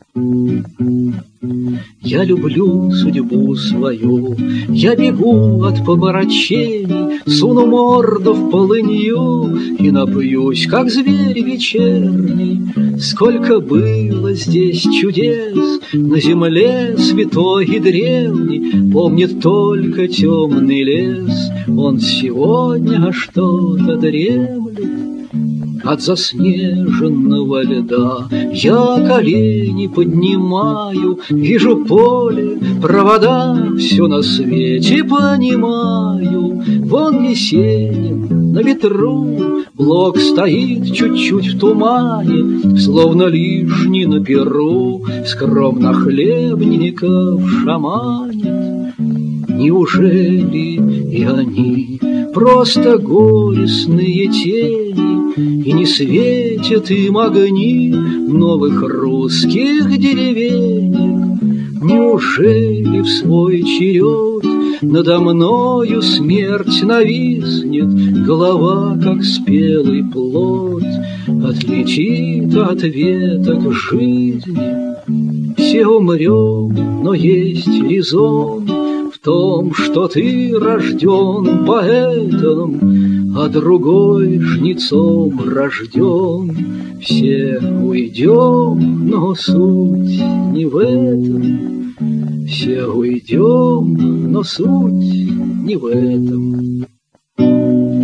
Я люблю судьбу свою, я бегу от помрачений, суну морду в полынью и напьюсь, как зверь вечерний. Сколько было здесь чудес на земле святой и древней, помнит только темный лес, он сегодня что-то дремлет. От заснеженного льда я колени поднимаю, вижу поле, провода, все на свете понимаю. Вон Есенин на ветру, Блок стоит чуть-чуть в тумане, словно лишний на перу, скромно хлебников шаманит. Неужели и они просто горестные тени, и не светят им огни новых русских деревенек? Неужели в свой черед надо мною смерть нависнет, голова, как спелый плод, отлетит от веток жизни? Все умрем, но есть резон в том, что ты рожден поэтом, а другой жнецом рожден. Все уйдем, но суть не в этом. Все уйдем, но суть не в этом.